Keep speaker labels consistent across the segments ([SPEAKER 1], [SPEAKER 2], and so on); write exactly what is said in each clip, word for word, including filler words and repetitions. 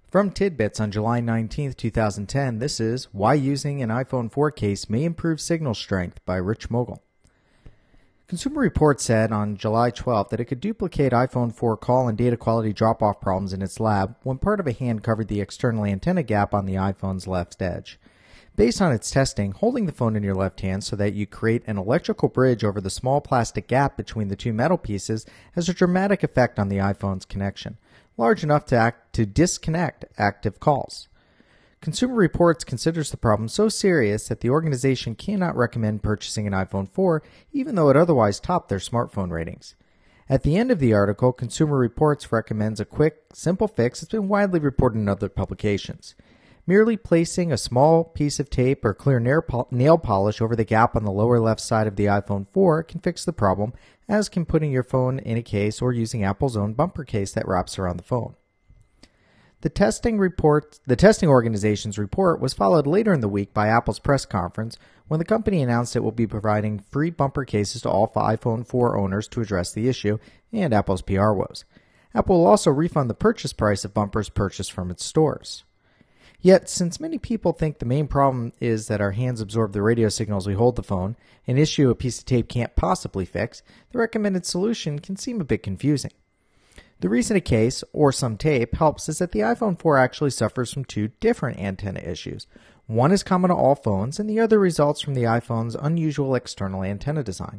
[SPEAKER 1] From Tidbits on July nineteenth, two thousand ten, this is Why Using an iPhone four Case May Improve Signal Strength by Rich Mogul. Consumer Reports said on July twelfth that it could duplicate iPhone four call and data quality drop-off problems in its lab when part of a hand covered the external antenna gap on the iPhone's left edge. Based on its testing, holding the phone in your left hand so that you create an electrical bridge over the small plastic gap between the two metal pieces has a dramatic effect on the iPhone's connection, large enough to act to disconnect active calls. Consumer Reports considers the problem so serious that the organization cannot recommend purchasing an iPhone four, even though it otherwise topped their smartphone ratings. At the end of the article, Consumer Reports recommends a quick, simple fix that's been widely reported in other publications. Merely placing a small piece of tape or clear nail polish over the gap on the lower left side of the iPhone four can fix the problem, as can putting your phone in a case or using Apple's own bumper case that wraps around the phone. The testing report, the testing organization's report was followed later in the week by Apple's press conference when the company announced it will be providing free bumper cases to all iPhone four owners to address the issue and Apple's P R woes. Apple will also refund the purchase price of bumpers purchased from its stores. Yet, since many people think the main problem is that our hands absorb the radio signals we hold the phone, an issue a piece of tape can't possibly fix, the recommended solution can seem a bit confusing. The reason a case, or some tape, helps is that the iPhone four actually suffers from two different antenna issues. One is common to all phones, and the other results from the iPhone's unusual external antenna design.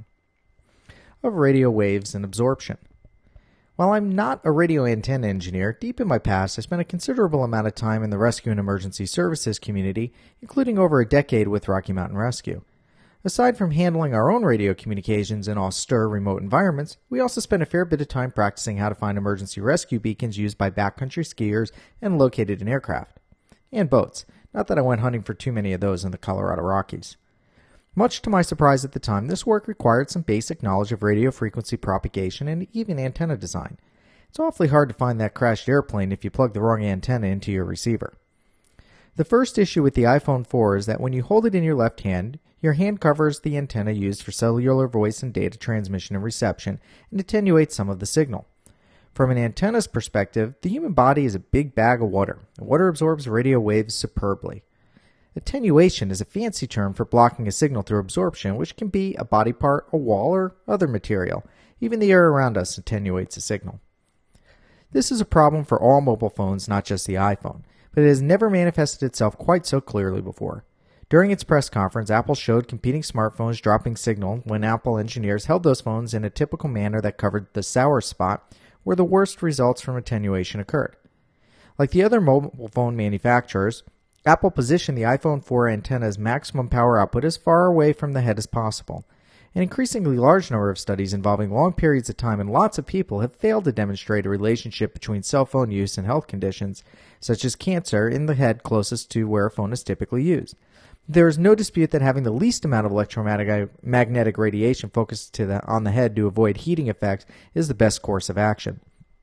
[SPEAKER 1] Of radio waves and absorption. While I'm not a radio antenna engineer, deep in my past I spent a considerable amount of time in the rescue and emergency services community, including over a decade with Rocky Mountain Rescue. Aside from handling our own radio communications in austere remote environments, we also spent a fair bit of time practicing how to find emergency rescue beacons used by backcountry skiers and located in aircraft. And boats. Not that I went hunting for too many of those in the Colorado Rockies. Much to my surprise at the time, this work required some basic knowledge of radio frequency propagation and even antenna design. It's awfully hard to find that crashed airplane if you plug the wrong antenna into your receiver. The first issue with the iPhone four is that when you hold it in your left hand, your hand covers the antenna used for cellular voice and data transmission and reception and attenuates some of the signal. From an antenna's perspective, the human body is a big bag of water, and water absorbs radio waves superbly. Attenuation is a fancy term for blocking a signal through absorption, which can be a body part, a wall, or other material. Even the air around us attenuates a signal. This is a problem for all mobile phones, not just the iPhone, but it has never manifested itself quite so clearly before. During its press conference, Apple showed competing smartphones dropping signal when Apple engineers held those phones in a typical manner that covered the sour spot where the worst results from attenuation occurred. Like the other mobile phone manufacturers, Apple positioned the iPhone four antenna's maximum power output as far away from the head as possible. An increasingly large number of studies involving long periods of time and lots of people have failed to demonstrate a relationship between cell phone use and health conditions, such as cancer, in the head closest to where a phone is typically used. There is no dispute that having the least amount of electromagnetic radiation focused to the, on the head to avoid heating effects is the best course of action.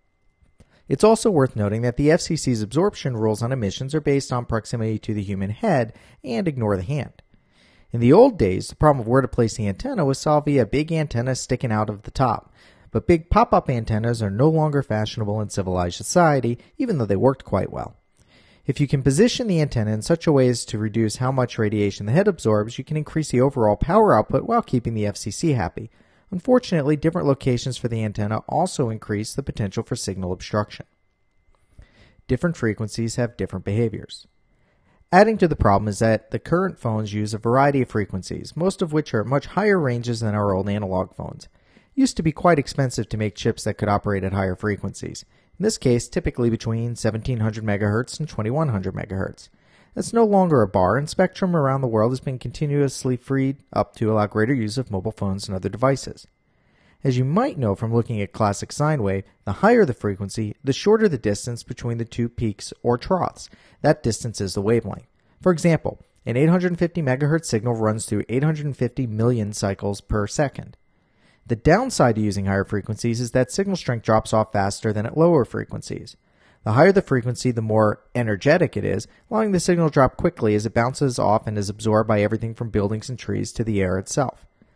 [SPEAKER 1] It's also worth noting that the F C C's absorption rules on emissions are based on proximity to the human head and ignore the hand. In the old days, the problem of where to place the antenna was solved via a big antenna sticking out of the top, but big pop-up antennas are no longer fashionable in civilized society, even though they worked quite well. If you can position the antenna in such a way as to reduce how much radiation the head absorbs, you can increase the overall power output while keeping the F C C happy. Unfortunately, different locations for the antenna also increase the potential for signal obstruction. Different frequencies have different behaviors. Adding to the problem is that the current phones use a variety of frequencies, most of which are at much higher ranges than our old analog phones. It used to be quite expensive to make chips that could operate at higher frequencies. In this case, typically between seventeen hundred megahertz and twenty-one hundred megahertz. That's no longer a bar, and spectrum around the world has been continuously freed up to allow greater use of mobile phones and other devices. As you might know from looking at classic sine wave, the higher the frequency, the shorter the distance between the two peaks or troughs. That distance is the wavelength. For example, an eight hundred fifty megahertz signal runs through eight hundred fifty million cycles per second. The downside to using higher frequencies is that signal strength drops off faster than at lower frequencies. The higher the frequency, the more energetic it is, allowing the signal to drop quickly as it bounces off and is absorbed by everything from buildings and trees to the air itself.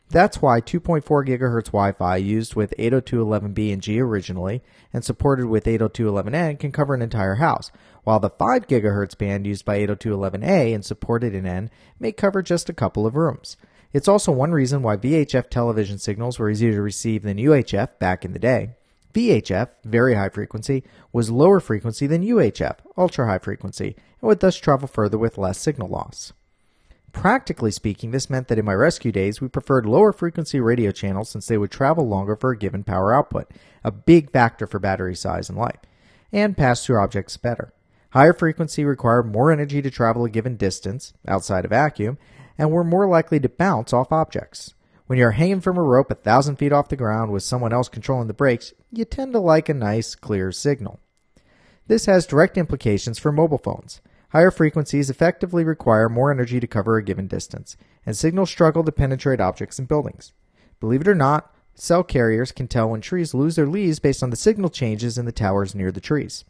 [SPEAKER 1] That's why two point four gigahertz Wi-Fi used with eight oh two dot eleven b and G originally and supported with eight oh two dot eleven n can cover an entire house, while the five gigahertz band used by eight oh two dot eleven a and supported in N may cover just a couple of rooms. It's also one reason why V H F television signals were easier to receive than U H F back in the day. V H F, very high frequency, was lower frequency than U H F, ultra high frequency, and would thus travel further with less signal loss. Practically speaking, this meant that in my rescue days, we preferred lower frequency radio channels since they would travel longer for a given power output, a big factor for battery size and life, and pass through objects better. Higher frequency required more energy to travel a given distance, outside a vacuum, and were more likely to bounce off objects. When you're hanging from a rope a thousand feet off the ground with someone else controlling the brakes, you tend to like a nice, clear signal. This has direct implications for mobile phones. Higher frequencies effectively require more energy to cover a given distance, and signals struggle to penetrate objects and buildings. Believe it or not, cell carriers can tell when trees lose their leaves based on the signal changes in the towers near the trees.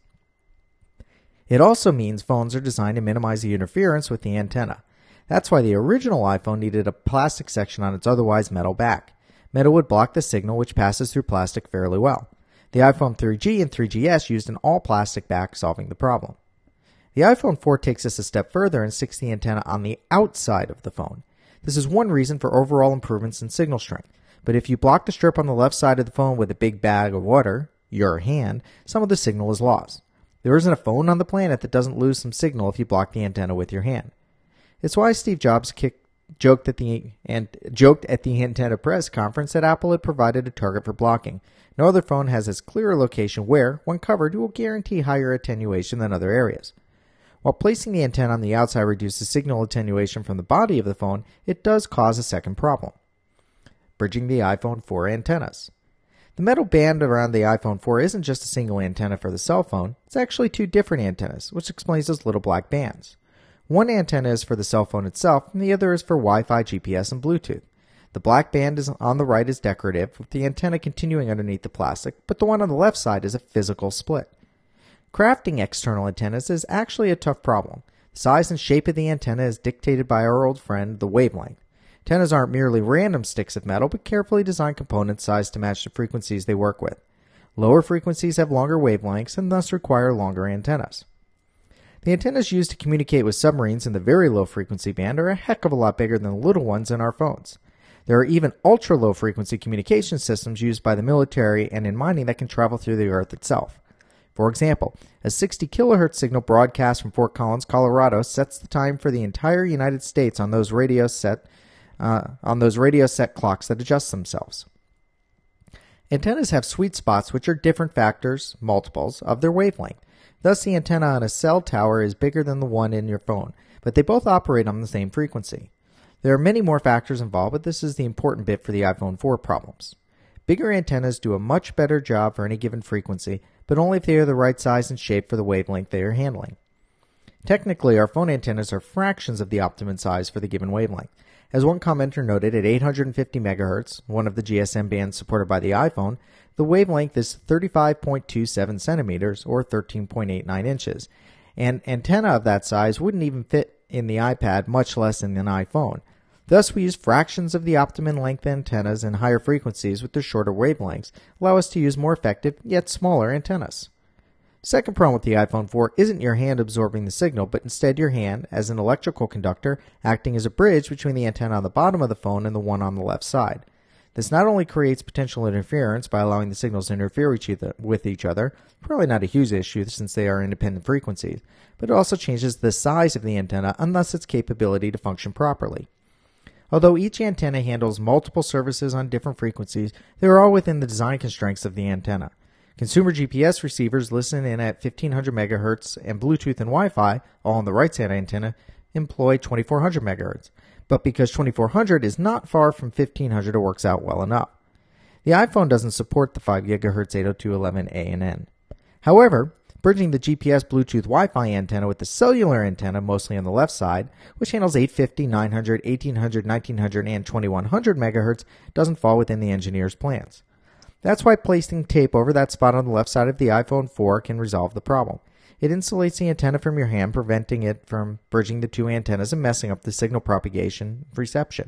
[SPEAKER 1] It also means phones are designed to minimize the interference with the antenna. That's why the original iPhone needed a plastic section on its otherwise metal back. Metal would block the signal, which passes through plastic fairly well. The iPhone three G and three G S used an all-plastic back, solving the problem. The iPhone four takes us a step further and sticks the antenna on the outside of the phone. This is one reason for overall improvements in signal strength. But if you block the strip on the left side of the phone with a big bag of water, your hand, some of the signal is lost. There isn't a phone on the planet that doesn't lose some signal if you block the antenna with your hand. It's why Steve Jobs kicked, joked, at the, and, joked at the Antenna Press conference that Apple had provided a target for blocking. No other phone has as clear a location where, when covered, it will guarantee higher attenuation than other areas. While placing the antenna on the outside reduces signal attenuation from the body of the phone, it does cause a second problem: bridging the iPhone four antennas. The metal band around the iPhone four isn't just a single antenna for the cell phone, it's actually two different antennas, which explains those little black bands. One antenna is for the cell phone itself, and the other is for Wi-Fi, G P S, and Bluetooth. The black band is on the right is decorative, with the antenna continuing underneath the plastic, but the one on the left side is a physical split. Crafting external antennas is actually a tough problem. The size and shape of the antenna is dictated by our old friend, the wavelength. Antennas aren't merely random sticks of metal, but carefully designed components sized to match the frequencies they work with. Lower frequencies have longer wavelengths and thus require longer antennas. The antennas used to communicate with submarines in the very low frequency band are a heck of a lot bigger than the little ones in our phones. There are even ultra-low frequency communication systems used by the military and in mining that can travel through the Earth itself. For example, a sixty kilohertz signal broadcast from Fort Collins, Colorado, sets the time for the entire United States on those radio set uh, on those radio set clocks that adjust themselves. Antennas have sweet spots, which are different factors, multiples, of their wavelength. Thus, the antenna on a cell tower is bigger than the one in your phone, but they both operate on the same frequency. There are many more factors involved, but this is the important bit for the iPhone four problems. Bigger antennas do a much better job for any given frequency, but only if they are the right size and shape for the wavelength they are handling. Technically, our phone antennas are fractions of the optimum size for the given wavelength. As one commenter noted, at eight hundred fifty megahertz, one of the G S M bands supported by the iPhone, the wavelength is thirty-five point two seven centimeters, or thirteen point eight nine inches. An antenna of that size wouldn't even fit in the iPad, much less in an iPhone. Thus, we use fractions of the optimum length antennas and higher frequencies with their shorter wavelengths allow us to use more effective, yet smaller antennas. Second problem with the iPhone four isn't your hand absorbing the signal, but instead your hand, as an electrical conductor, acting as a bridge between the antenna on the bottom of the phone and the one on the left side. This not only creates potential interference by allowing the signals to interfere with each other, probably not a huge issue since they are independent frequencies, but it also changes the size of the antenna and thus its capability to function properly. Although each antenna handles multiple services on different frequencies, they are all within the design constraints of the antenna. Consumer G P S receivers listen in at fifteen hundred megahertz, and Bluetooth and Wi-Fi, all on the right side antenna, employ twenty-four hundred megahertz. But because twenty-four hundred is not far from fifteen hundred, it works out well enough. The iPhone doesn't support the five gigahertz eight oh two dot eleven A and N. However, bridging the G P S Bluetooth Wi-Fi antenna with the cellular antenna, mostly on the left side, which handles eight fifty, nine hundred, eighteen hundred, nineteen hundred, and twenty-one hundred megahertz, doesn't fall within the engineer's plans. That's why placing tape over that spot on the left side of the iPhone four can resolve the problem. It insulates the antenna from your hand, preventing it from bridging the two antennas and messing up the signal propagation reception.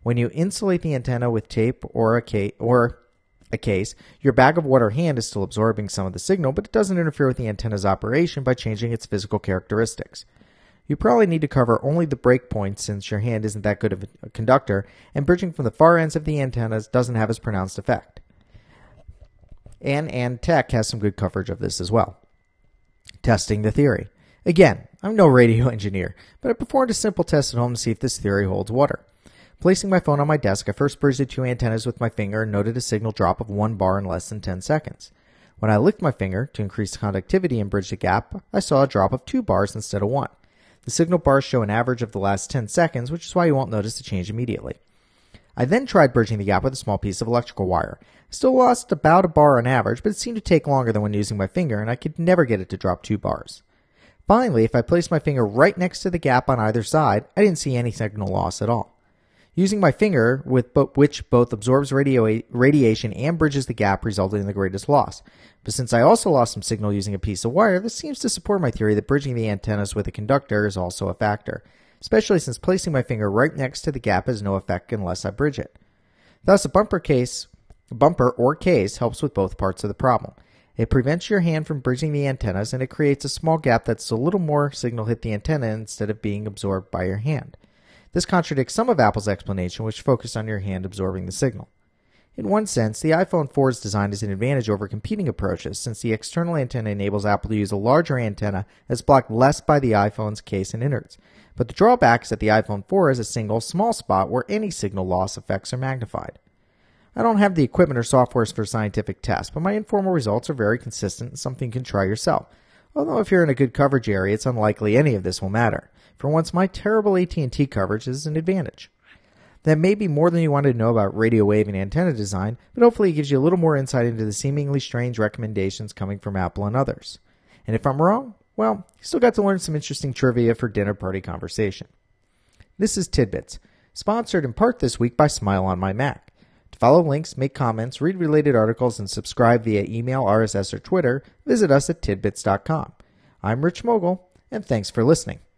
[SPEAKER 1] When you insulate the antenna with tape or a case, or a case, your bag of water hand is still absorbing some of the signal, but it doesn't interfere with the antenna's operation by changing its physical characteristics. You probably need to cover only the break points since your hand isn't that good of a conductor, and bridging from the far ends of the antennas doesn't have as pronounced effect. And Antec has some good coverage of this as well. Testing the theory. Again, I'm no radio engineer, but I performed a simple test at home to see if this theory holds water. Placing my phone on my desk, I first bridged the two antennas with my finger and noted a signal drop of one bar in less than ten seconds. When I licked my finger to increase conductivity and bridge the gap, I saw a drop of two bars instead of one. The signal bars show an average of the last ten seconds, which is why you won't notice the change immediately. I then tried bridging the gap with a small piece of electrical wire. I still lost about a bar on average, but it seemed to take longer than when using my finger, and I could never get it to drop two bars. Finally, if I placed my finger right next to the gap on either side, I didn't see any signal loss at all. Using my finger, with bo- which both absorbs radio- radiation and bridges the gap, resulted in the greatest loss. But since I also lost some signal using a piece of wire, this seems to support my theory that bridging the antennas with a conductor is also a factor, especially since placing my finger right next to the gap has no effect unless I bridge it. Thus, a bumper case, a bumper or case helps with both parts of the problem. It prevents your hand from bridging the antennas, and it creates a small gap that's a little more signal hit the antenna instead of being absorbed by your hand. This contradicts some of Apple's explanation, which focused on your hand absorbing the signal. In one sense, the iPhone four's design is an advantage over competing approaches, since the external antenna enables Apple to use a larger antenna that's blocked less by the iPhone's case and innards. But the drawback is that the iPhone four has a single, small spot where any signal loss effects are magnified. I don't have the equipment or software for scientific tests, but my informal results are very consistent and something you can try yourself. Although if you're in a good coverage area, it's unlikely any of this will matter. For once, my terrible A T and T coverage is an advantage. That may be more than you wanted to know about radio wave and antenna design, but hopefully it gives you a little more insight into the seemingly strange recommendations coming from Apple and others. And if I'm wrong, well, you still got to learn some interesting trivia for dinner party conversation. This is Tidbits, sponsored in part this week by Smile on My Mac. To follow links, make comments, read related articles, and subscribe via email, R S S, or Twitter, visit us at tidbits dot com. I'm Rich Mogul, and thanks for listening.